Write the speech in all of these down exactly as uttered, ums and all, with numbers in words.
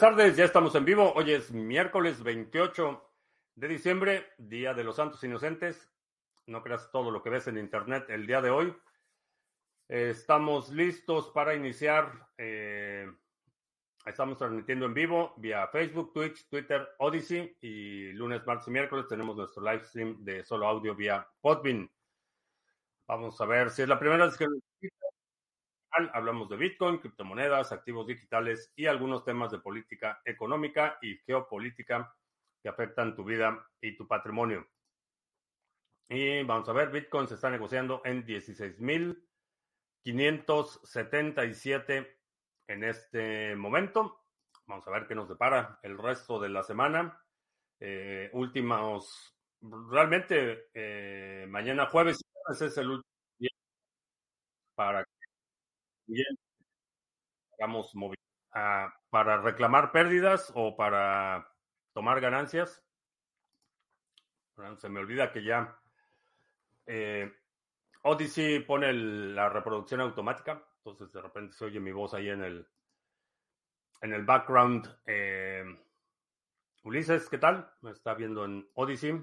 tardes, ya estamos en vivo. Hoy es miércoles veintiocho de diciembre, Día de los Santos Inocentes. No creas todo lo que ves en internet el día de hoy. Eh, estamos listos para iniciar. Eh, estamos transmitiendo en vivo vía Facebook, Twitch, Twitter, Odyssey. Y lunes, martes y miércoles tenemos nuestro live stream de solo audio vía Podbean. Vamos a ver si es la primera vez que nos visitan. Hablamos de Bitcoin, criptomonedas, activos digitales y algunos temas de política económica y geopolítica que afectan tu vida y tu patrimonio. Y vamos a ver, Bitcoin se está negociando en dieciséis mil quinientos setenta y siete en este momento. Vamos a ver qué nos depara el resto de la semana. Eh, últimos, realmente eh, mañana jueves es el último día para que hagamos movimiento. Ah, para reclamar pérdidas o para tomar ganancias. Bueno, se me olvida que ya eh, Odyssey pone el- la reproducción automática, entonces de repente se oye mi voz ahí en el, en el background. Eh, Ulises, ¿qué tal? Me está viendo en Odyssey.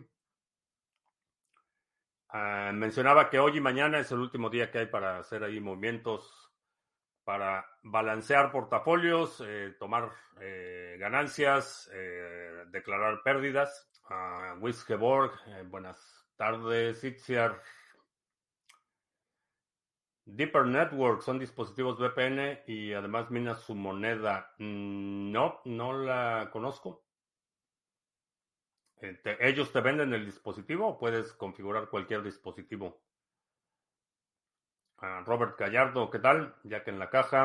Ah, mencionaba que hoy y mañana es el último día que hay para hacer ahí movimientos para balancear portafolios, eh, tomar eh, ganancias, eh, declarar pérdidas. Uh, Wisgeborg, eh, buenas tardes, Itziar. Deeper Network son dispositivos V P N y además mina su moneda. Mm, no, no la conozco. Eh, te- ¿Ellos te venden el dispositivo o puedes configurar cualquier dispositivo? Uh, Robert Gallardo, ¿qué tal? Jack en la caja.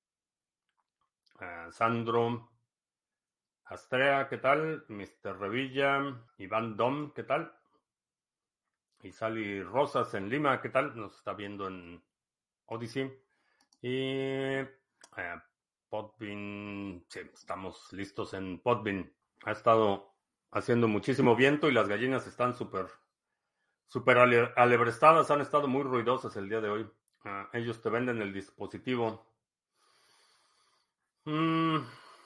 Uh, Sandro. Astrea, ¿qué tal? mister Revilla, Iván Dom, ¿qué tal? Y Sally Rosas en Lima, ¿qué tal? Nos está viendo en Odyssey. Y eh, Podbean, sí, estamos listos en Podbean. Ha estado haciendo muchísimo viento y las gallinas están súper, súper ale- alebrestadas, han estado muy ruidosas el día de hoy. Ah, ellos te venden el dispositivo. Mm,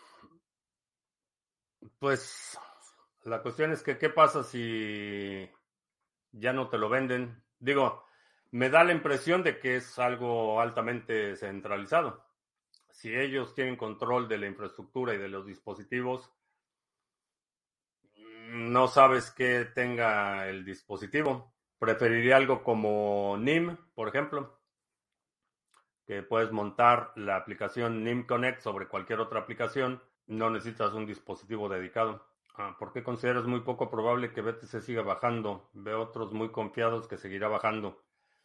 pues la cuestión es que, ¿qué pasa si ya no te lo venden? Digo, me da la impresión de que es algo altamente centralizado. Si ellos tienen control de la infraestructura y de los dispositivos, no sabes qué tenga el dispositivo. Preferiría algo como N I M, por ejemplo, que puedes montar la aplicación N I M Connect sobre cualquier otra aplicación. No necesitas un dispositivo dedicado. Ah, ¿por qué consideras muy poco probable que B T C siga bajando? Veo otros muy confiados que seguirá bajando.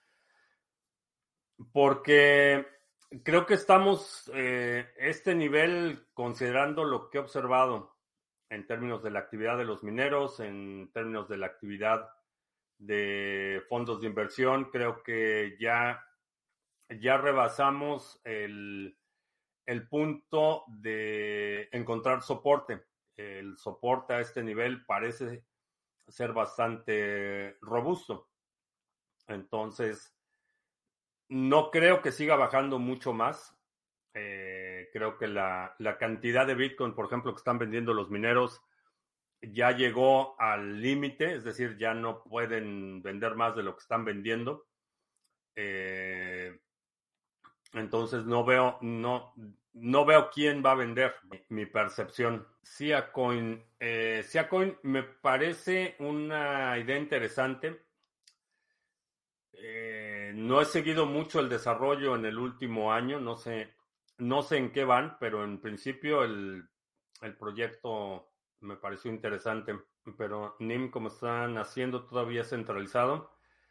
Porque creo que estamos eh, este nivel, considerando lo que he observado en términos de la actividad de los mineros, en términos de la actividad de fondos de inversión, creo que ya, ya rebasamos el, el punto de encontrar soporte. El soporte a este nivel parece ser bastante robusto. Entonces, no creo que siga bajando mucho más. Eh, creo que la, la cantidad de Bitcoin, por ejemplo, que están vendiendo los mineros, ya llegó al límite, es decir, ya no pueden vender más de lo que están vendiendo. Eh, entonces no veo, no, no veo quién va a vender, mi, mi percepción. Siacoin, eh, Siacoin me parece una idea interesante. Eh, no he seguido mucho el desarrollo en el último año, no sé, no sé en qué van, pero en principio el, el proyecto me pareció interesante. Pero N I M, como están haciendo, todavía es centralizado.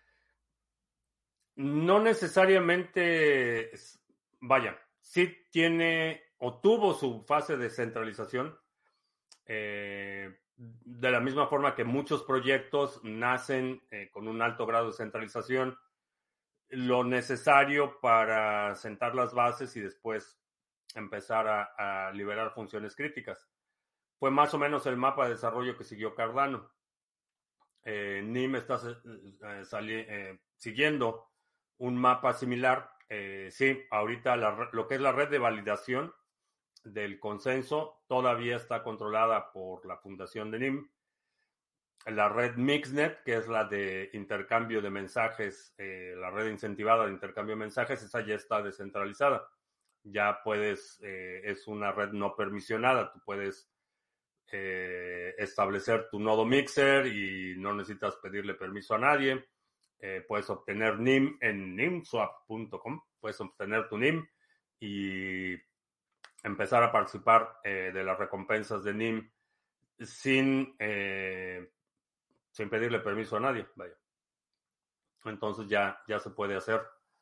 No necesariamente, es- vaya, sí tiene o tuvo su fase de centralización, eh, de la misma forma que muchos proyectos nacen eh, con un alto grado de centralización, lo necesario para sentar las bases y después empezar a, a liberar funciones críticas. Fue más o menos el mapa de desarrollo que siguió Cardano. Eh, N I M está eh, sali- eh, siguiendo un mapa similar. Eh, sí, ahorita la, lo que es la red de validación del consenso todavía está controlada por la fundación de N I M. La red Mixnet, que es la de intercambio de mensajes, eh, la red incentivada de intercambio de mensajes, esa ya está descentralizada. Ya puedes, eh, es una red no permisionada, tú puedes eh, establecer tu nodo Mixer y no necesitas pedirle permiso a nadie. Eh, puedes obtener N I M en nimswap punto com, puedes obtener tu N I M y empezar a participar eh, de las recompensas de N I M sin, eh, sin pedirle permiso a nadie. Vaya. Entonces ya, ya se puede hacer.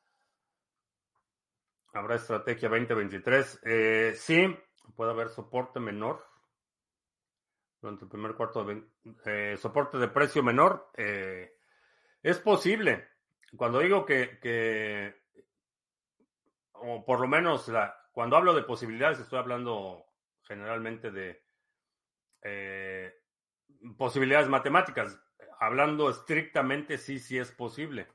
¿Habrá estrategia veinte veintitrés? Eh, sí, puede haber soporte menor durante el primer cuarto de eh, soporte de precio menor. Eh, es posible. Cuando digo que, que o por lo menos la, cuando hablo de posibilidades, estoy hablando generalmente de eh, posibilidades matemáticas. Hablando estrictamente, sí, sí es posible.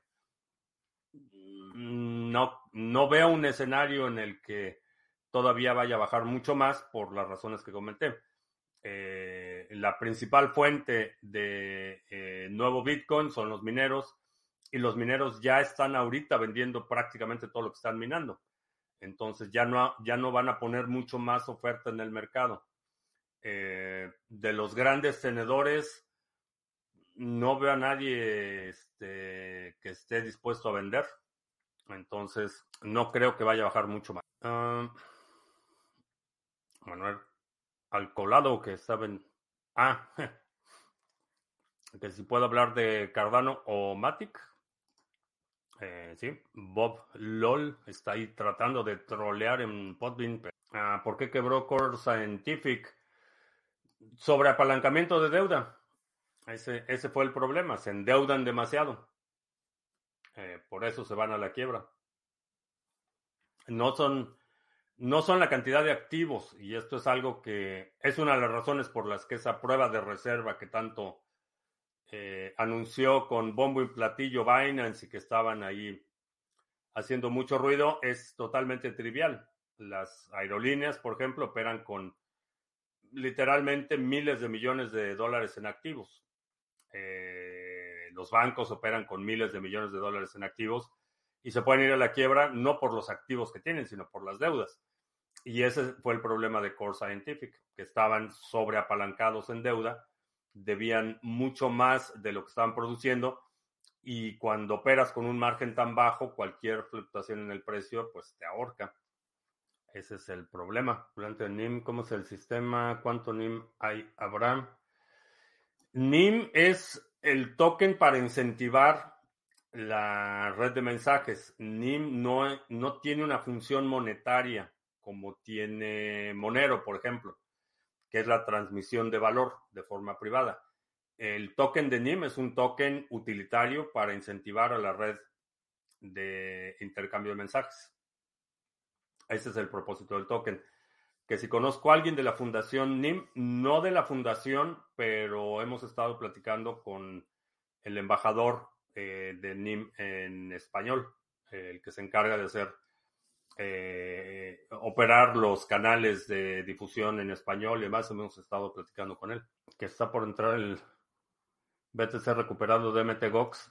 No, no veo un escenario en el que todavía vaya a bajar mucho más por las razones que comenté. Eh, la principal fuente de eh, nuevo Bitcoin son los mineros y los mineros ya están ahorita vendiendo prácticamente todo lo que están minando. Entonces ya no, ya no van a poner mucho más oferta en el mercado. Eh, de los grandes tenedores, no veo a nadie este, que esté dispuesto a vender. Entonces, no creo que vaya a bajar mucho más. Uh, Manuel Alcolado, que saben. Ah, que si puedo hablar de Cardano o Matic. Eh, sí, Bob LOL está ahí tratando de trolear en Podbean. Uh, ¿Por qué quebró Core Scientific? Sobre apalancamiento de deuda. Ese, ese fue el problema. Se endeudan demasiado. Eh, por eso se van a la quiebra. No son, no son la cantidad de activos, y esto es algo que es una de las razones por las que esa prueba de reserva que tanto eh, anunció con bombo y platillo Binance y que estaban ahí haciendo mucho ruido, es totalmente trivial. Las aerolíneas, por ejemplo, operan con literalmente miles de millones de dólares en activos. Eh, los bancos operan con miles de millones de dólares en activos y se pueden ir a la quiebra no por los activos que tienen, sino por las deudas. Y ese fue el problema de Core Scientific, que estaban sobreapalancados en deuda, debían mucho más de lo que estaban produciendo, y cuando operas con un margen tan bajo, cualquier fluctuación en el precio pues te ahorca. Ese es el problema. Durante N I M, ¿cómo es el sistema? ¿Cuánto N I M hay? ¿Habrá? N I M es el token para incentivar la red de mensajes. N I M no, no tiene una función monetaria como tiene Monero, por ejemplo, que es la transmisión de valor de forma privada. El token de N I M es un token utilitario para incentivar a la red de intercambio de mensajes. Ese es el propósito del token. Que si conozco a alguien de la fundación N I M, no de la fundación, pero hemos estado platicando con el embajador eh, de N I M en español, eh, el que se encarga de hacer eh, operar los canales de difusión en español y demás. Hemos estado platicando con él. Que está por entrar el B T C recuperado de M T Gox.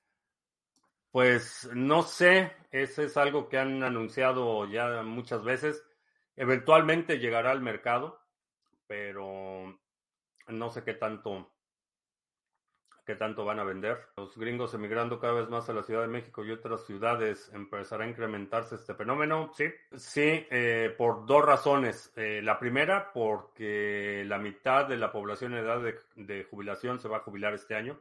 Pues no sé, ese es algo que han anunciado ya muchas veces. Eventualmente llegará al mercado, pero no sé qué tanto, qué tanto van a vender. Los gringos emigrando cada vez más a la Ciudad de México y otras ciudades, ¿empezará a incrementarse este fenómeno? Sí, sí, eh, por dos razones. Eh, la primera, porque la mitad de la población en edad de, de jubilación se va a jubilar este año.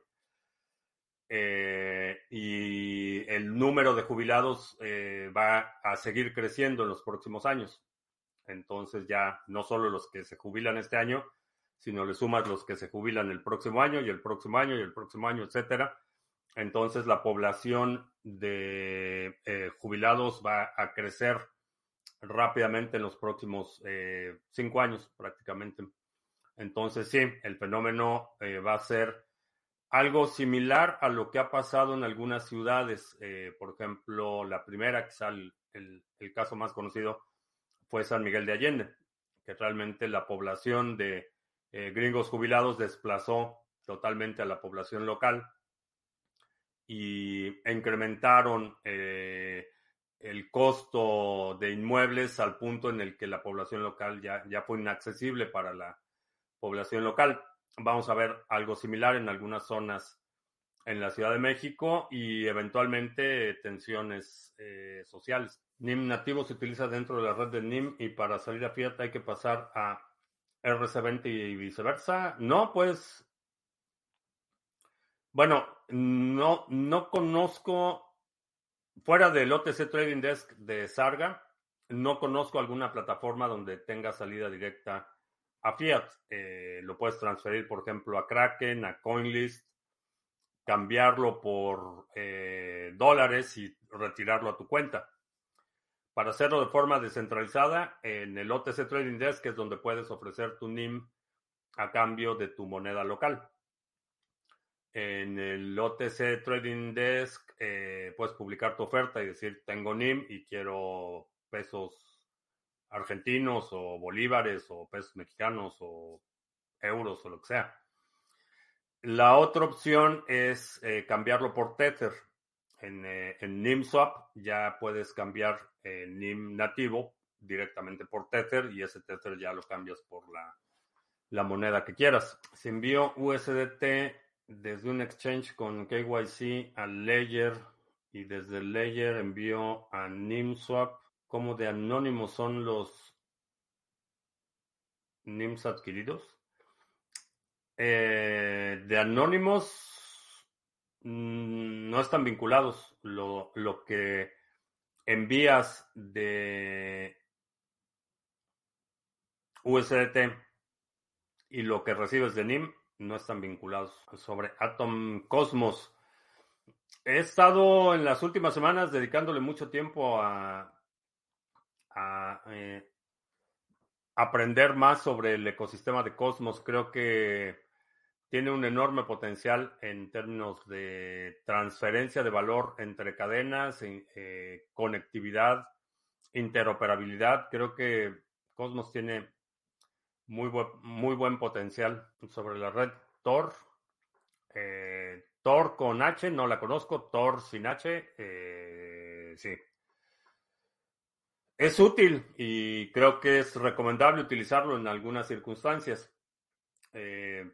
Eh, y el número de jubilados eh, va a seguir creciendo en los próximos años. Entonces ya no solo los que se jubilan este año, sino le sumas los que se jubilan el próximo año y el próximo año y el próximo año, etcétera. Entonces la población de eh, jubilados va a crecer rápidamente en los próximos eh, cinco años prácticamente. Entonces sí, el fenómeno eh, va a ser algo similar a lo que ha pasado en algunas ciudades. Eh, por ejemplo, la primera, quizá el, el, el caso más conocido, fue San Miguel de Allende. que realmente la población de eh, gringos jubilados desplazó totalmente a la población local y incrementaron eh, el costo de inmuebles al punto en el que la población local ya, ya fue inaccesible para la población local. Vamos a ver algo similar en algunas zonas en la Ciudad de México y eventualmente tensiones eh, sociales. N I M nativo se utiliza dentro de la red de N I M y para salir a Fiat hay que pasar a R C veinte y viceversa. No, pues, bueno, no, no conozco, fuera del O T C Trading Desk de Sarga, no conozco alguna plataforma donde tenga salida directa a Fiat. Eh, lo puedes transferir, por ejemplo, a Kraken, a CoinList, cambiarlo por eh, dólares y retirarlo a tu cuenta. Para hacerlo de forma descentralizada, en el O T C Trading Desk es donde puedes ofrecer tu N I M a cambio de tu moneda local. En el O T C Trading Desk eh, puedes publicar tu oferta y decir, tengo N I M y quiero pesos argentinos o bolívares o pesos mexicanos o euros o lo que sea. La otra opción es eh, cambiarlo por Tether. En, eh, en NIMSwap ya puedes cambiar eh, N I M nativo directamente por Tether y ese Tether ya lo cambias por la, la moneda que quieras. Si envío U S D T desde un exchange con K Y C al Ledger y desde el Ledger envío a NIMSwap, ¿cómo de anónimos son los N I Ms adquiridos? Eh, de anónimos mmm, no están vinculados. Lo, lo que envías de U S D T y lo que recibes de N I M no están vinculados. Sobre Atom Cosmos, he estado en las últimas semanas dedicándole mucho tiempo a, a eh, aprender más sobre el ecosistema de Cosmos. Creo que tiene un enorme potencial en términos de transferencia de valor entre cadenas, eh, conectividad, interoperabilidad. Creo que Cosmos tiene muy buen, muy buen potencial. Sobre la red Tor. Eh, Tor con H, no la conozco. Tor sin H, eh, sí. Es útil y creo que es recomendable utilizarlo en algunas circunstancias. Eh,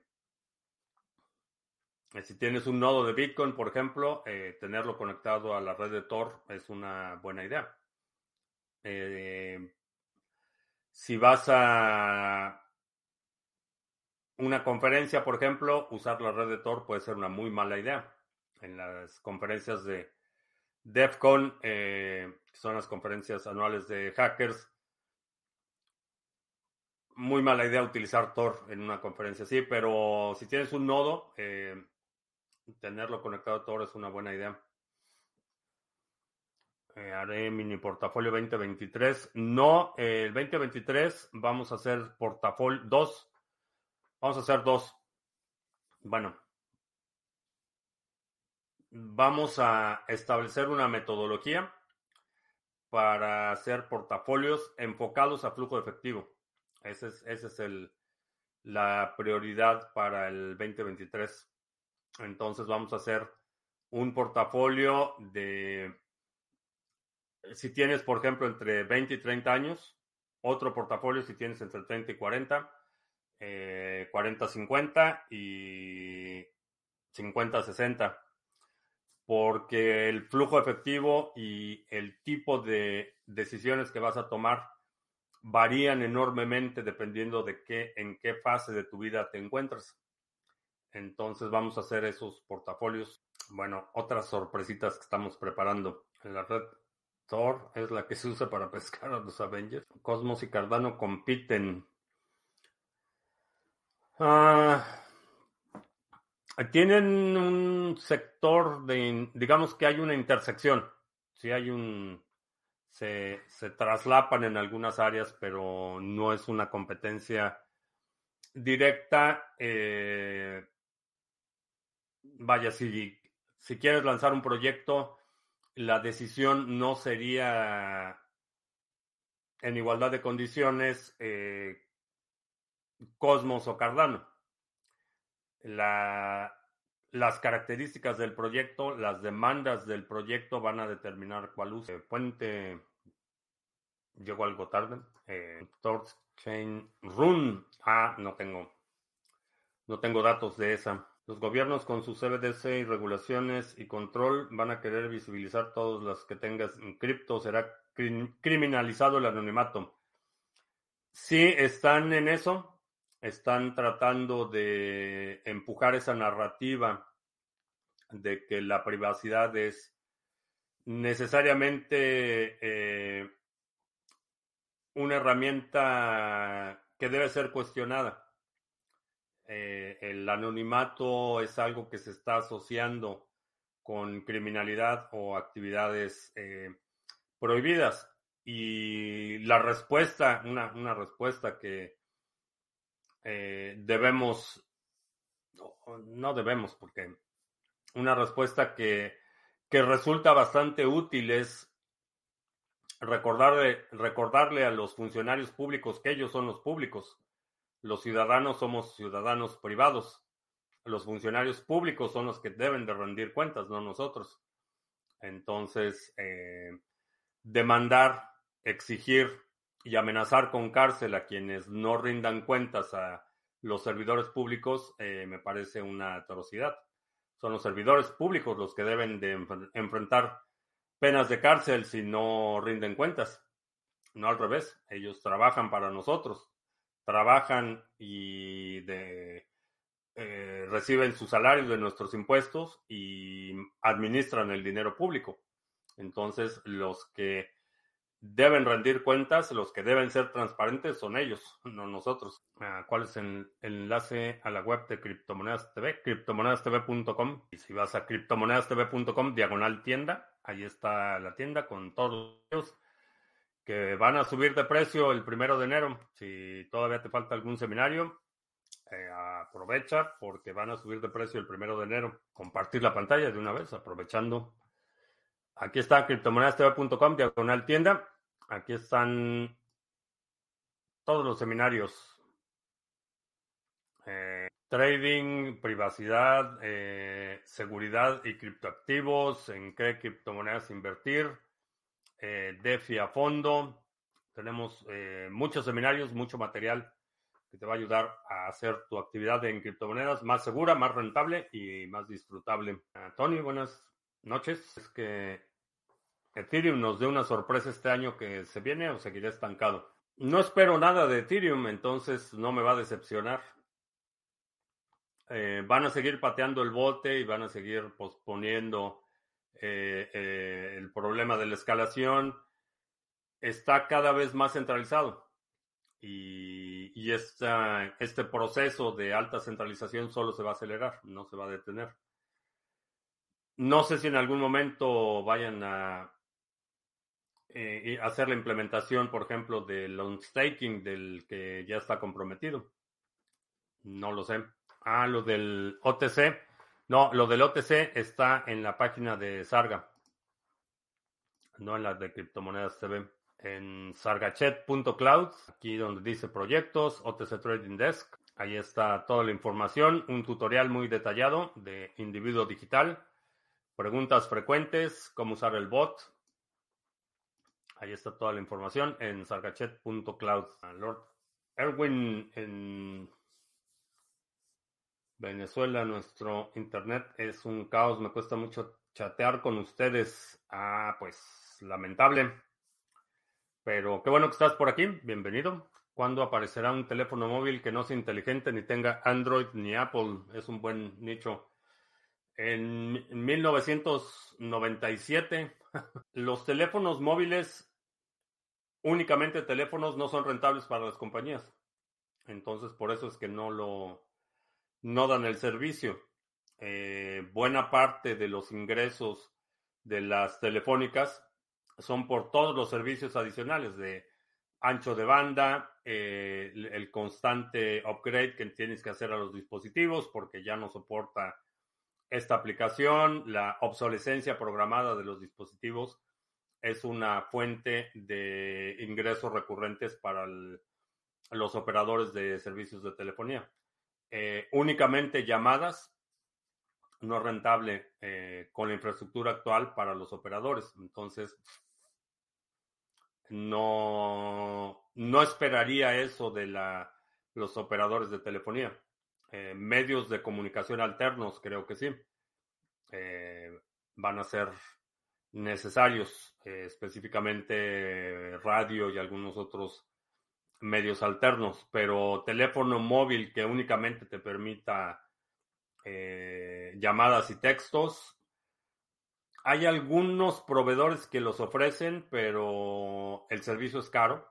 Si tienes un nodo de Bitcoin, por ejemplo, eh, tenerlo conectado a la red de Tor es una buena idea. Eh, si vas a una conferencia, por ejemplo, usar la red de Tor puede ser una muy mala idea. En las conferencias de DEF CON, eh, que son las conferencias anuales de hackers, muy mala idea utilizar Tor en una conferencia así, pero si tienes un nodo, eh, tenerlo conectado a Tor es una buena idea. Eh, haré mini portafolio veinte veintitrés. No, eh, el veinte veintitrés vamos a hacer portafolio dos. Vamos a hacer dos. Bueno, vamos a establecer una metodología para hacer portafolios enfocados a flujo de efectivo. Ese es, ese es el, la prioridad para el veinte veintitrés. Entonces vamos a hacer un portafolio de, si tienes, por ejemplo, entre veinte y treinta años, otro portafolio si tienes entre treinta y cuarenta, eh, cuarenta cincuenta y cincuenta sesenta, porque el flujo efectivo y el tipo de decisiones que vas a tomar varían enormemente dependiendo de qué, en qué fase de tu vida te encuentras. Entonces vamos a hacer esos portafolios. Bueno, otras sorpresitas que estamos preparando. En la red Tor es la que se usa para pescar a los Avengers. Cosmos y Cardano compiten. Ah, tienen un sector de, digamos que hay una intersección. Sí hay un, se, se traslapan en algunas áreas, pero no es una competencia directa. Eh, vaya, si, si quieres lanzar un proyecto, la decisión no sería en igualdad de condiciones eh, Cosmos o Cardano. La, las características del proyecto, las demandas del proyecto van a determinar cuál uso. El puente llegó algo tarde. Eh, Torchain Run. Ah, no tengo, no tengo datos de esa. Los gobiernos con sus C B D C y regulaciones y control van a querer visibilizar todos los que tengas en cripto. Será crim criminalizado el anonimato. Sí, están en eso. Están tratando de empujar esa narrativa de que la privacidad es necesariamente eh, una herramienta que debe ser cuestionada. Eh, el anonimato es algo que se está asociando con criminalidad o actividades eh, prohibidas. Y la respuesta, una, una respuesta que eh, debemos, no, no debemos, porque una respuesta que, que resulta bastante útil es recordarle, recordarle a los funcionarios públicos que ellos son los públicos. Los ciudadanos somos ciudadanos privados. Los funcionarios públicos son los que deben de rendir cuentas, no nosotros. Entonces, eh, demandar, exigir y amenazar con cárcel a quienes no rindan cuentas a los servidores públicos eh, me parece una atrocidad. Son los servidores públicos los que deben de enf- enfrentar penas de cárcel si no rinden cuentas. No al revés. Ellos trabajan para nosotros. Trabajan y de, eh, reciben su salario de nuestros impuestos y administran el dinero público. Entonces, los que deben rendir cuentas, los que deben ser transparentes son ellos, no nosotros. Ah, ¿cuál es el, el enlace a la web de Criptomonedas T V? criptomonedas t v punto com. Y si vas a criptomonedas t v punto com, diagonal tienda, ahí está la tienda con todos los que van a subir de precio el primero de enero. Si todavía te falta algún seminario, eh, aprovecha porque van a subir de precio el primero de enero. Compartir la pantalla de una vez, aprovechando. Aquí está criptomonedas t v punto com, diagonal tienda. Aquí están todos los seminarios. Eh, trading, privacidad, eh, seguridad y criptoactivos, en qué criptomonedas invertir, eh, DeFi a fondo. Tenemos eh, muchos seminarios, mucho material que te va a ayudar a hacer tu actividad en criptomonedas más segura, más rentable y más disfrutable. Uh, Tony, buenas noches. Es que Ethereum nos dé una sorpresa este año que se viene o seguirá estancado. No espero nada de Ethereum, entonces no me va a decepcionar. Eh, van a seguir pateando el bote y van a seguir posponiendo eh, eh, el problema de la escalación. Está cada vez más centralizado y, y esta, este proceso de alta centralización solo se va a acelerar, no se va a detener. No sé si en algún momento vayan a eh, hacer la implementación, por ejemplo, del unstaking del que ya está comprometido. No lo sé. Ah, lo del O T C. No, lo del O T C está en la página de Sarga, no en la de Criptomonedas T V. En sargachet punto cloud, aquí donde dice proyectos, O T C Trading Desk. Ahí está toda la información, un tutorial muy detallado de individuo digital, preguntas frecuentes, cómo usar el bot. Ahí está toda la información en sargachet punto cloud. Lord Erwin, en Venezuela nuestro internet es un caos, me cuesta mucho chatear con ustedes. Ah, pues lamentable. Pero qué bueno que estás por aquí, bienvenido. ¿Cuándo aparecerá un teléfono móvil que no sea inteligente ni tenga Android ni Apple? Es un buen nicho. En mil novecientos noventa y siete, los teléfonos móviles, únicamente teléfonos, no son rentables para las compañías. Entonces, por eso es que no lo, no dan el servicio. Eh, buena parte de los ingresos de las telefónicas son por todos los servicios adicionales de ancho de banda, eh, el, el constante upgrade que tienes que hacer a los dispositivos porque ya no soporta esta aplicación, la obsolescencia programada de los dispositivos es una fuente de ingresos recurrentes para el, los operadores de servicios de telefonía. Eh, únicamente llamadas no es rentable eh, con la infraestructura actual para los operadores. Entonces, no, no esperaría eso de la, los operadores de telefonía. Eh, medios de comunicación alternos, creo que sí. Eh, van a ser necesarios, eh, específicamente radio y algunos otros medios alternos, pero teléfono móvil que únicamente te permita eh, llamadas y textos. Hay algunos proveedores que los ofrecen, pero el servicio es caro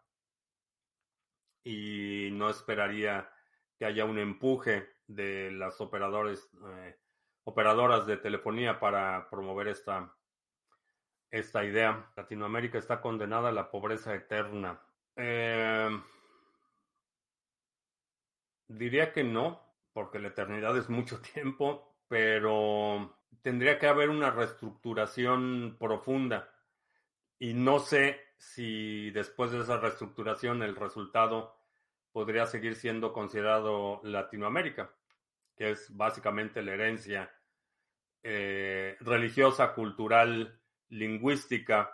y no esperaría que haya un empuje de las operadores, eh, operadoras de telefonía para promover esta, esta idea. Latinoamérica está condenada a la pobreza eterna. Eh, diría que no, porque la eternidad es mucho tiempo, pero tendría que haber una reestructuración profunda. Y no sé si después de esa reestructuración el resultado podría seguir siendo considerado Latinoamérica, que es básicamente la herencia eh, religiosa, cultural, lingüística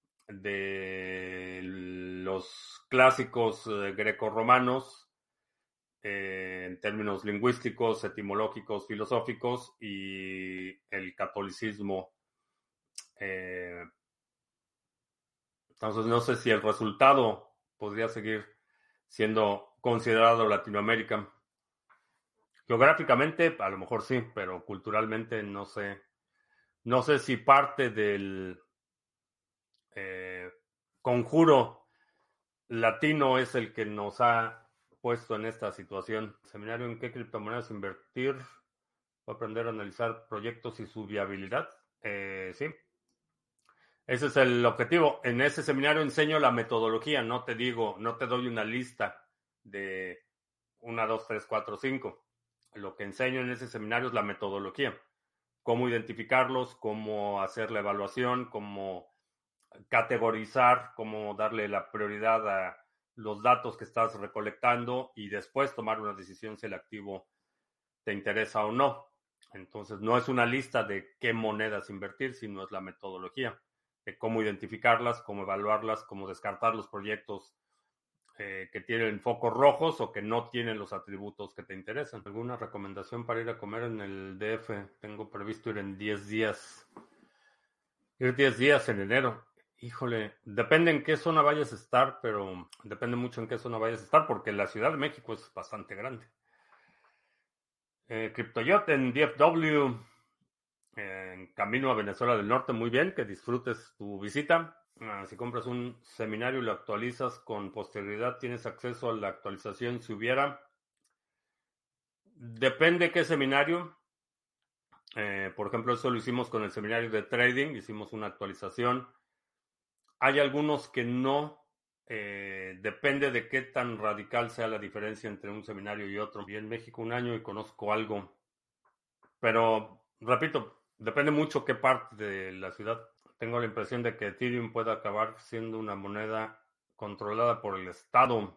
de los clásicos eh, grecorromanos eh, en términos lingüísticos, etimológicos, filosóficos y el catolicismo. Eh, entonces no sé si el resultado podría seguir siendo considerado Latinoamérica. Geográficamente, a lo mejor sí, pero culturalmente no sé. No sé si parte del eh, conjuro latino es el que nos ha puesto en esta situación. Seminario en qué criptomonedas invertir. Voy a aprender a analizar proyectos y su viabilidad. Eh, sí. Ese es el objetivo. En ese seminario enseño la metodología, no te digo, no te doy una lista de uno, dos, tres, cuatro, cinco. Lo que enseño en ese seminario es la metodología. Cómo identificarlos, cómo hacer la evaluación, cómo categorizar, cómo darle la prioridad a los datos que estás recolectando y después tomar una decisión si el activo te interesa o no. Entonces, no es una lista de qué monedas invertir, sino es la metodología de cómo identificarlas, cómo evaluarlas, cómo descartar los proyectos eh, que tienen focos rojos o que no tienen los atributos que te interesan. ¿Alguna recomendación para ir a comer en el D F? Tengo previsto ir en diez días. Ir diez días en enero. Híjole, depende en qué zona vayas a estar, pero depende mucho en qué zona vayas a estar, porque la Ciudad de México es bastante grande. Eh, CryptoYot en D F W, eh, en camino a Venezuela del Norte, muy bien, que disfrutes tu visita. Ah, si compras un seminario y lo actualizas con posterioridad, tienes acceso a la actualización si hubiera. Depende qué seminario. Eh, por ejemplo, eso lo hicimos con el seminario de trading, hicimos una actualización. Hay algunos que no. Eh, depende de qué tan radical sea la diferencia entre un seminario y otro. Vi en México un año y conozco algo. Pero, repito, depende mucho qué parte de la ciudad. Tengo la impresión de que Ethereum puede acabar siendo una moneda controlada por el Estado.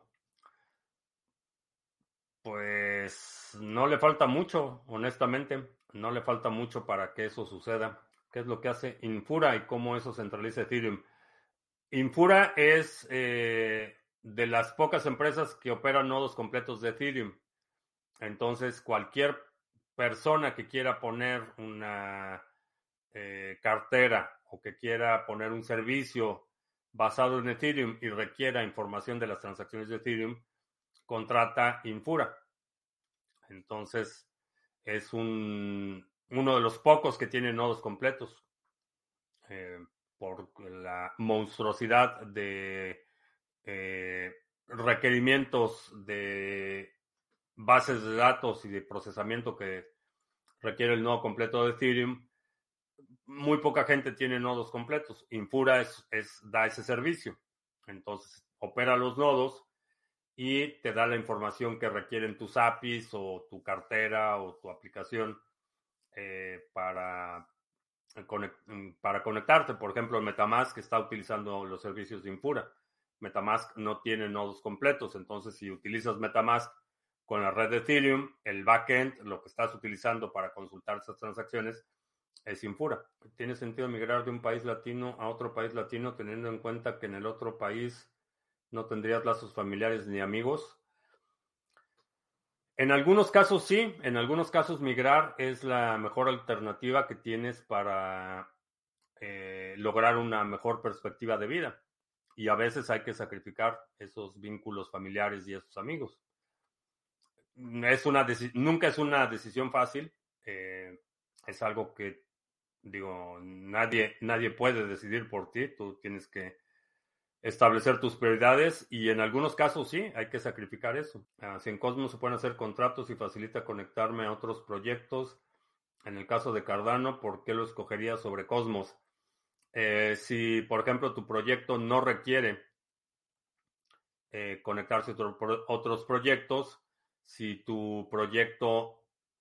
Pues no le falta mucho, honestamente. No le falta mucho para que eso suceda. ¿Qué es lo que hace Infura y cómo eso centraliza Ethereum? Infura es eh, de las pocas empresas que operan nodos completos de Ethereum. Entonces, cualquier persona que quiera poner una eh, cartera o que quiera poner un servicio basado en Ethereum y requiera información de las transacciones de Ethereum, contrata Infura. Entonces, es un, uno de los pocos que tiene nodos completos. Eh, por la monstruosidad de eh, requerimientos de bases de datos y de procesamiento que requiere el nodo completo de Ethereum, muy poca gente tiene nodos completos. Infura es, es, da ese servicio. Entonces, opera los nodos y te da la información que requieren tus A P Is o tu cartera o tu aplicación eh, para para conectarse. Por ejemplo, MetaMask está utilizando los servicios de Infura. MetaMask no tiene nodos completos, entonces si utilizas MetaMask con la red de Ethereum, el backend, lo que estás utilizando para consultar esas transacciones, es Infura. ¿Tiene sentido migrar de un país latino a otro país latino teniendo en cuenta que en el otro país no tendrías lazos familiares ni amigos? En algunos casos sí, en algunos casos migrar es la mejor alternativa que tienes para eh, lograr una mejor perspectiva de vida. Y a veces hay que sacrificar esos vínculos familiares y esos amigos. Es una nunca es una decisión fácil. Eh, es algo que, digo, nadie, nadie puede decidir por ti. Tú tienes que establecer tus prioridades y en algunos casos sí, hay que sacrificar eso. Uh, si en Cosmos se pueden hacer contratos y facilita conectarme a otros proyectos, en el caso de Cardano, ¿por qué lo escogería sobre Cosmos? Eh, si, por ejemplo, tu proyecto no requiere eh, conectarse a otro, pro, otros proyectos, si tu proyecto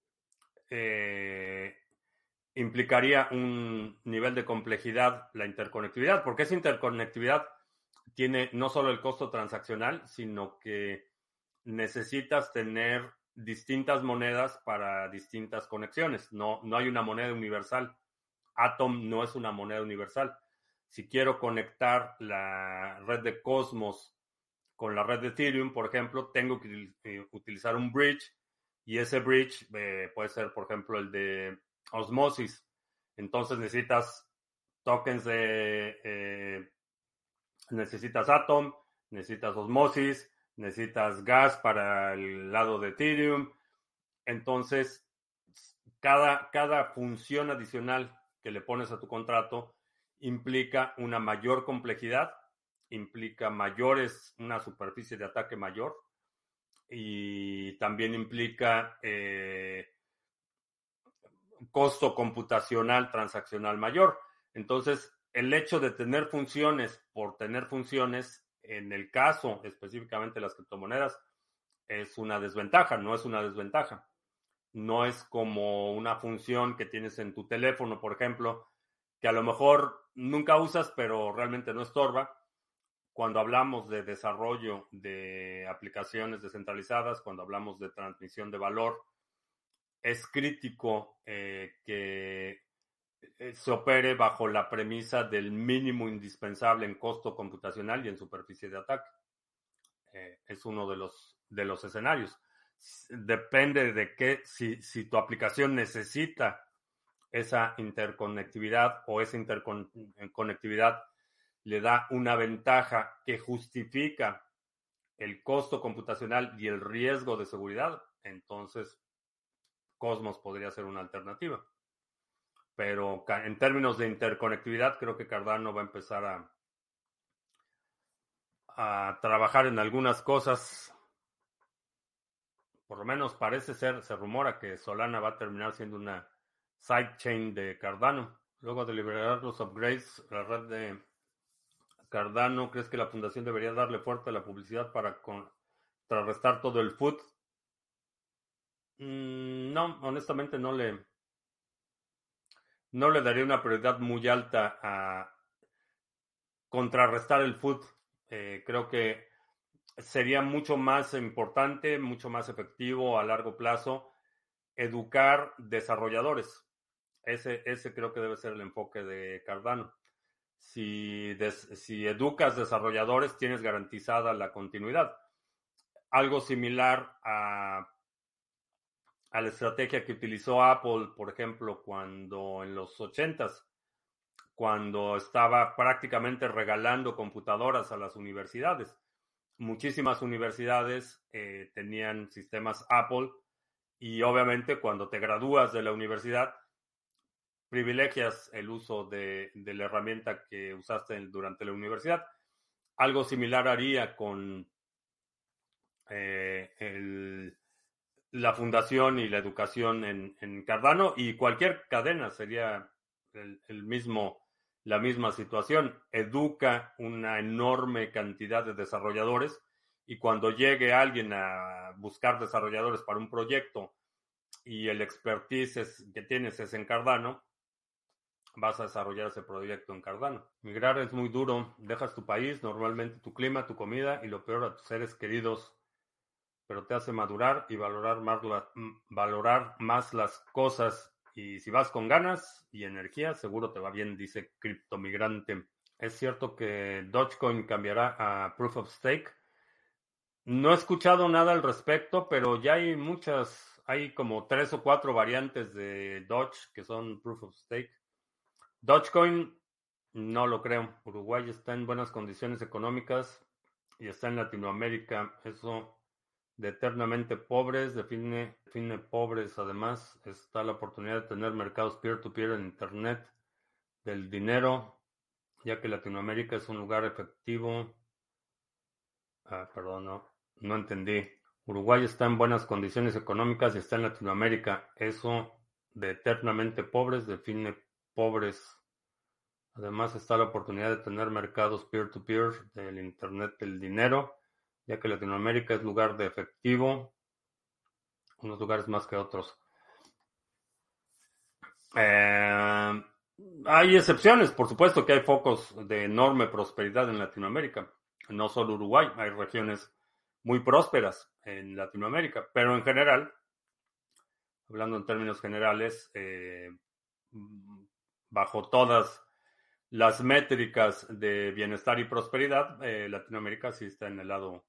eh, implicaría un nivel de complejidad, la interconectividad, porque esa interconectividad tiene no solo el costo transaccional, sino que necesitas tener distintas monedas para distintas conexiones. No, no hay una moneda universal. Atom no es una moneda universal. Si quiero conectar la red de Cosmos con la red de Ethereum, por ejemplo, tengo que utilizar un bridge y ese bridge eh, puede ser, por ejemplo, el de Osmosis. Entonces necesitas tokens de... Eh, necesitas Atom, necesitas Osmosis, necesitas gas para el lado de Ethereum. Entonces, cada, cada función adicional que le pones a tu contrato implica una mayor complejidad, implica mayores, una superficie de ataque mayor y también implica eh, costo computacional transaccional mayor. Entonces, el hecho de tener funciones por tener funciones, en el caso específicamente de las criptomonedas, es una desventaja, no es una desventaja. No es como una función que tienes en tu teléfono, por ejemplo, que a lo mejor nunca usas, pero realmente no estorba. Cuando hablamos de desarrollo de aplicaciones descentralizadas, cuando hablamos de transmisión de valor, es crítico eh, que se opere bajo la premisa del mínimo indispensable en costo computacional y en superficie de ataque. Eh, es uno de los, de los escenarios. Depende de qué, si, si tu aplicación necesita esa interconectividad o esa interconectividad le da una ventaja que justifica el costo computacional y el riesgo de seguridad, entonces Cosmos podría ser una alternativa. Pero en términos de interconectividad, creo que Cardano va a empezar a, a trabajar en algunas cosas. Por lo menos parece ser, se rumora que Solana va a terminar siendo una sidechain de Cardano. Luego de liberar los upgrades, la red de Cardano, ¿crees que la fundación debería darle fuerte a la publicidad para contrarrestar todo el F U D? Mm, no, honestamente no le, no le daría una prioridad muy alta a contrarrestar el F U D. Eh, creo que sería mucho más importante, mucho más efectivo a largo plazo educar desarrolladores. Ese, ese creo que debe ser el enfoque de Cardano. Si, des, si educas desarrolladores, tienes garantizada la continuidad. Algo similar a, a la estrategia que utilizó Apple, por ejemplo, cuando en los ochentas, cuando estaba prácticamente regalando computadoras a las universidades. Muchísimas universidades eh, tenían sistemas Apple y obviamente cuando te gradúas de la universidad privilegias el uso de, de la herramienta que usaste durante la universidad. Algo similar haría con eh, el, la fundación y la educación en, en Cardano y cualquier cadena sería el, el mismo la misma situación. Educa una enorme cantidad de desarrolladores y cuando llegue alguien a buscar desarrolladores para un proyecto y el expertise es, que tienes es en Cardano, vas a desarrollar ese proyecto en Cardano. Migrar es muy duro, dejas tu país, normalmente tu clima, tu comida y lo peor a tus seres queridos, pero te hace madurar y valorar más, la, valorar más las cosas. Y si vas con ganas y energía, seguro te va bien, dice Criptomigrante. ¿Es cierto que Dogecoin cambiará a Proof of Stake? No he escuchado nada al respecto, pero ya hay muchas, hay como tres o cuatro variantes de Doge que son Proof of Stake. Dogecoin, no lo creo. Uruguay está en buenas condiciones económicas y está en Latinoamérica. Eso de eternamente pobres define, define pobres. Además, está la oportunidad de tener mercados peer-to-peer en Internet del dinero, ya que Latinoamérica es un lugar efectivo. Ah, perdón, no, no entendí. Uruguay está en buenas condiciones económicas y está en Latinoamérica. Eso de eternamente pobres define pobres. Además está la oportunidad de tener mercados peer-to-peer del Internet del dinero, ya que Latinoamérica es lugar de efectivo, unos lugares más que otros. Eh, hay excepciones, por supuesto que hay focos de enorme prosperidad en Latinoamérica. No solo Uruguay, hay regiones muy prósperas en Latinoamérica, pero en general, hablando en términos generales, eh, bajo todas las métricas de bienestar y prosperidad, eh, Latinoamérica sí está en el lado,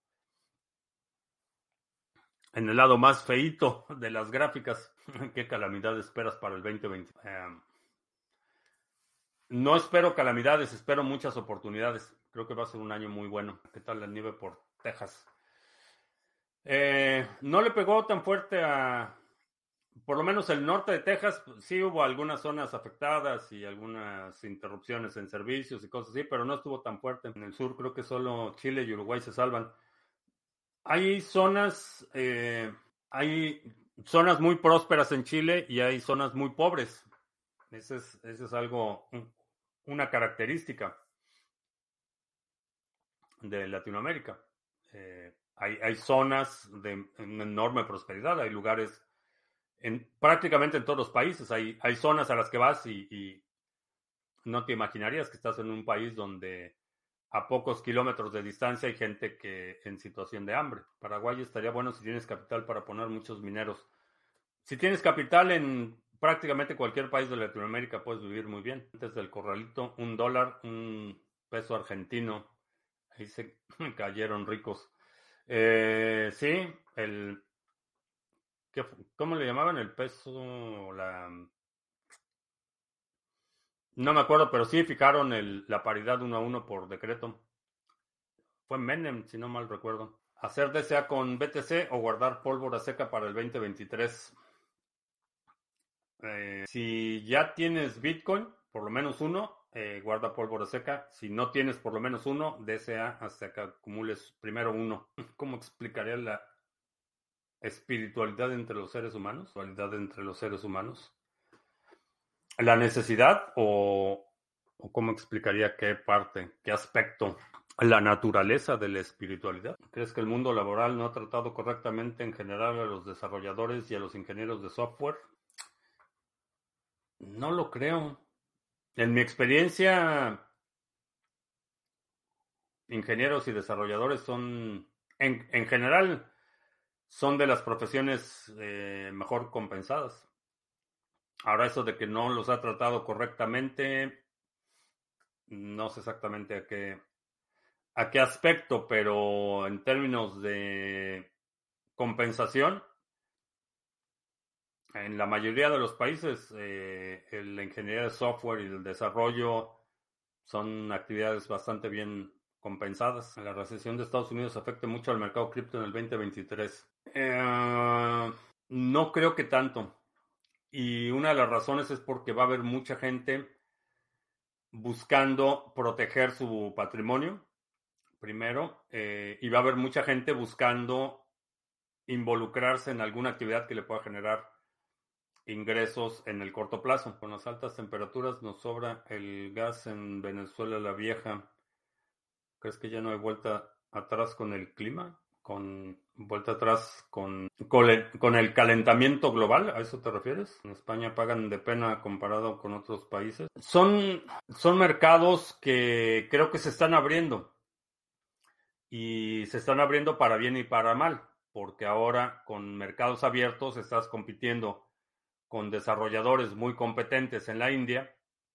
en el lado más feíto de las gráficas. ¿Qué calamidad esperas para el veinte veinte? Eh, no espero calamidades, espero muchas oportunidades. Creo que va a ser un año muy bueno. ¿Qué tal la nieve por Texas? Eh, no le pegó tan fuerte a, por lo menos el norte de Texas. Sí hubo algunas zonas afectadas y algunas interrupciones en servicios y cosas así, pero no estuvo tan fuerte. En el sur creo que solo Chile y Uruguay se salvan. Hay zonas, eh, hay zonas muy prósperas en Chile y hay zonas muy pobres. Ese es, ese es algo, una característica de Latinoamérica. Eh, hay, hay zonas de enorme prosperidad, hay lugares en prácticamente en todos los países. Hay, hay zonas a las que vas y, y no te imaginarías que estás en un país donde a pocos kilómetros de distancia hay gente que en situación de hambre. Paraguay estaría bueno si tienes capital para poner muchos mineros. Si tienes capital en prácticamente cualquier país de Latinoamérica puedes vivir muy bien. Antes del corralito, un dólar, un peso argentino. Ahí se cayeron ricos. Eh, sí, el... ¿qué, ¿Cómo le llamaban? El peso, la... No me acuerdo, pero sí fijaron el, la paridad uno a uno por decreto. Fue Menem, si no mal recuerdo. Hacer D C A con B T C o guardar pólvora seca para el veinte veintitrés. Eh, si ya tienes Bitcoin, por lo menos uno, eh, guarda pólvora seca. Si no tienes por lo menos uno, D C A hasta que acumules primero uno. ¿Cómo explicaría la espiritualidad entre los seres humanos? ¿Espiritualidad entre los seres humanos? ¿La necesidad o, o cómo explicaría qué parte, qué aspecto? ¿La naturaleza de la espiritualidad? ¿Crees que el mundo laboral no ha tratado correctamente en general a los desarrolladores y a los ingenieros de software? No lo creo. En mi experiencia, ingenieros y desarrolladores son, en, en general, son de las profesiones eh, mejor compensadas. Ahora eso de que no los ha tratado correctamente, no sé exactamente a qué, a qué aspecto, pero en términos de compensación, en la mayoría de los países, eh, la ingeniería de software y el desarrollo son actividades bastante bien compensadas. La recesión de Estados Unidos afecta mucho al mercado cripto en el veinte veintitrés. Eh, no creo que tanto. Y una de las razones es porque va a haber mucha gente buscando proteger su patrimonio, primero, eh, y va a haber mucha gente buscando involucrarse en alguna actividad que le pueda generar ingresos en el corto plazo. Con las altas temperaturas nos sobra el gas en Venezuela la Vieja. ¿Crees que ya no hay vuelta atrás con el clima? Con Vuelta atrás con, con, el, con el calentamiento global, ¿a eso te refieres? En España pagan de pena comparado con otros países. Son, son mercados que creo que se están abriendo y se están abriendo para bien y para mal, porque ahora con mercados abiertos estás compitiendo con desarrolladores muy competentes en la India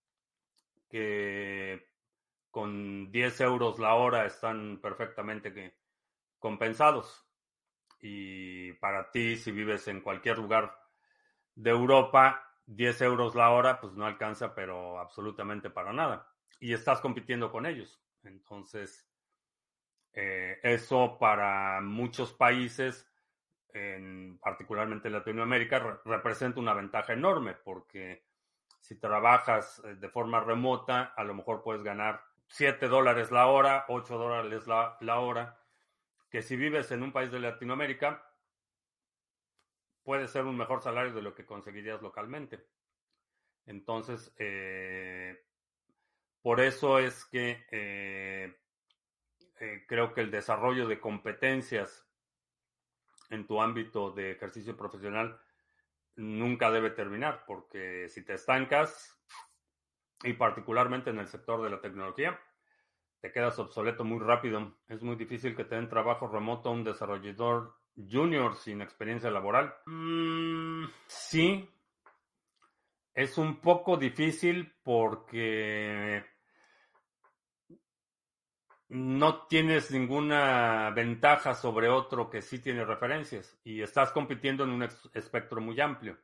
que con diez euros la hora están perfectamente compensados. Y para ti, si vives en cualquier lugar de Europa, diez euros la hora, pues no alcanza, pero absolutamente para nada. Y estás compitiendo con ellos. Entonces, eh, eso para muchos países, en, particularmente en Latinoamérica, re representa una ventaja enorme, porque si trabajas de forma remota, a lo mejor puedes ganar siete dólares la hora, ocho dólares la, la hora, que si vives en un país de Latinoamérica, puede ser un mejor salario de lo que conseguirías localmente. Entonces, eh, por eso es que eh, eh, creo que el desarrollo de competencias en tu ámbito de ejercicio profesional nunca debe terminar, porque si te estancas, y particularmente en el sector de la tecnología, te quedas obsoleto muy rápido. Es muy difícil que te den trabajo remoto a un desarrollador junior sin experiencia laboral. Mm, sí, es un poco difícil porque no tienes ninguna ventaja sobre otro que sí tiene referencias y estás compitiendo en un espectro muy amplio.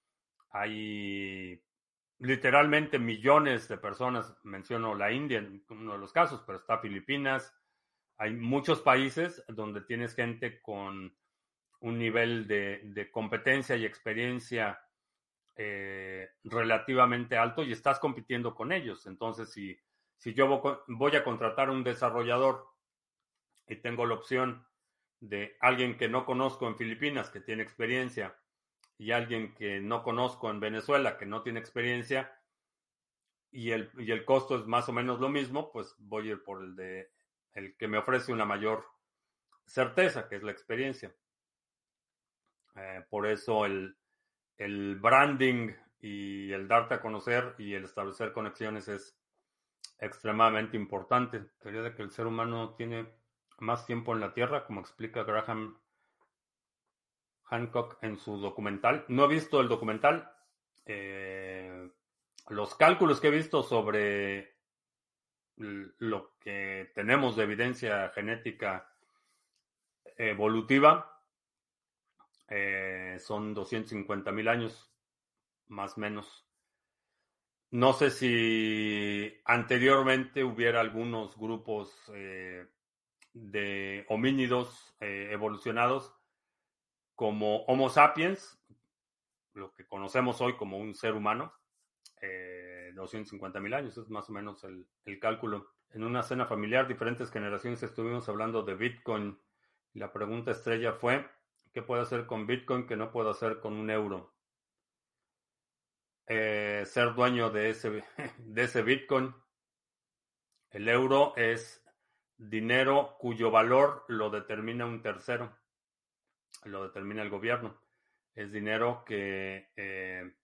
Hay literalmente millones de personas, menciono la India en uno de los casos, pero está Filipinas. Hay muchos países donde tienes gente con un nivel de, de competencia y experiencia eh, relativamente alto y estás compitiendo con ellos. Entonces, si, si yo voy a contratar a un desarrollador y tengo la opción de alguien que no conozco en Filipinas, que tiene experiencia, y alguien que no conozco en Venezuela, que no tiene experiencia, y el, y el costo es más o menos lo mismo, pues voy a ir por el de el que me ofrece una mayor certeza, que es la experiencia. Eh, por eso el, el branding y el darte a conocer y el establecer conexiones es extremadamente importante. Teoría de que el ser humano tiene más tiempo en la Tierra, como explica Graham Hancock en su documental. No he visto el documental. Eh, los cálculos que he visto sobre lo que tenemos de evidencia genética evolutiva eh, son doscientos cincuenta mil años, más o menos. No sé si anteriormente hubiera algunos grupos eh, de homínidos eh, evolucionados como Homo sapiens, lo que conocemos hoy como un ser humano, eh, doscientos cincuenta mil años, es más o menos el, el cálculo. En una cena familiar, diferentes generaciones estuvimos hablando de Bitcoin y la pregunta estrella fue, ¿qué puedo hacer con Bitcoin que no puedo hacer con un euro? Eh, ser dueño de ese, de ese Bitcoin. El euro es dinero cuyo valor lo determina un tercero, lo determina el gobierno. Es dinero que eh,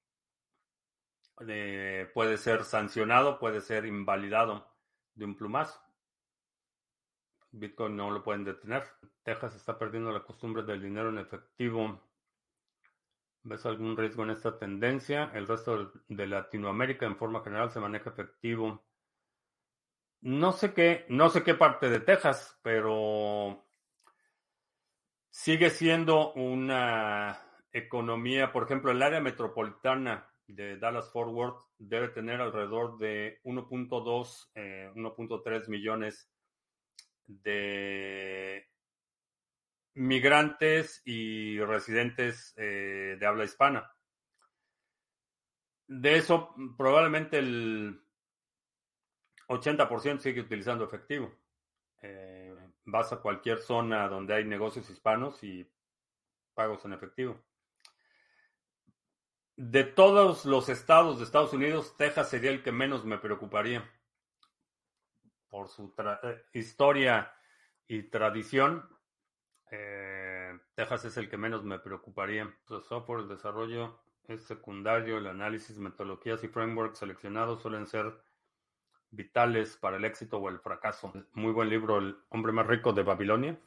eh, puede ser sancionado, puede ser invalidado de un plumazo. Bitcoin no lo pueden detener. Texas está perdiendo la costumbre del dinero en efectivo. ¿Ves algún riesgo en esta tendencia? El resto de Latinoamérica en forma general se maneja efectivo. No sé qué, no sé qué parte de Texas, pero sigue siendo una economía, por ejemplo, el área metropolitana de Dallas-Fort Worth debe tener alrededor de uno punto dos, eh, uno punto tres millones de migrantes y residentes eh, de habla hispana. De eso, probablemente el ochenta por ciento sigue utilizando efectivo. Eh, vas a cualquier zona donde hay negocios hispanos y pagos en efectivo. De todos los estados de Estados Unidos, Texas sería el que menos me preocuparía por su tra- eh, historia y tradición. Eh, Texas es el que menos me preocuparía. El software, el desarrollo es secundario, el análisis, metodologías y frameworks seleccionados suelen ser vitales para el éxito o el fracaso. Muy buen libro, El hombre más rico de Babilonia.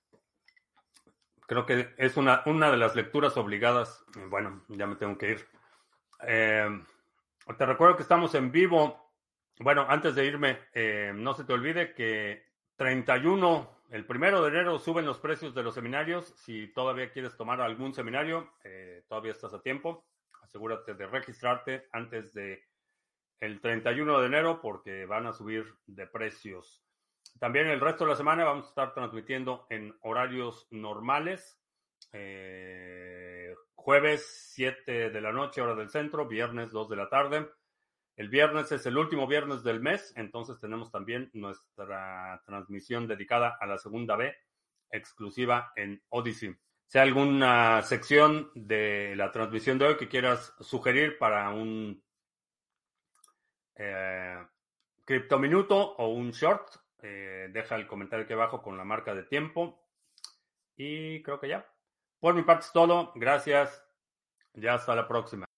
Creo que es una, una de las lecturas obligadas. Bueno, ya me tengo que ir. Eh, te recuerdo que estamos en vivo. Bueno, antes de irme, eh, no se te olvide que treinta y uno, el primero de enero, suben los precios de los seminarios. Si todavía quieres tomar algún seminario, eh, todavía estás a tiempo. Asegúrate de registrarte antes de el treinta y uno de enero porque van a subir de precios. También el resto de la semana vamos a estar transmitiendo en horarios normales. Eh, jueves siete de la noche, hora del centro. Viernes dos de la tarde. El viernes es el último viernes del mes, entonces tenemos también nuestra transmisión dedicada a la segunda B, exclusiva en Odyssey. Si hay alguna sección de la transmisión de hoy que quieras sugerir para un eh, criptominuto o un short, eh, deja el comentario aquí abajo con la marca de tiempo. Y creo que ya. Por mi parte es todo. Gracias. Ya hasta la próxima.